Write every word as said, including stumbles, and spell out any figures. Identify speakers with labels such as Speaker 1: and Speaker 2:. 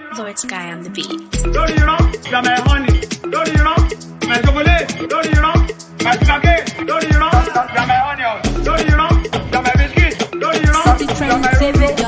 Speaker 1: Lord Sky on the beat.
Speaker 2: Lórí irọ́, you're my honey. Lórí irọ́, my chocolate. Lórí irọ́, my spaghetti. Lórí irọ́, you're my onion. Lórí irọ́, you're my biscuit. Lórí irọ́, you're my roro.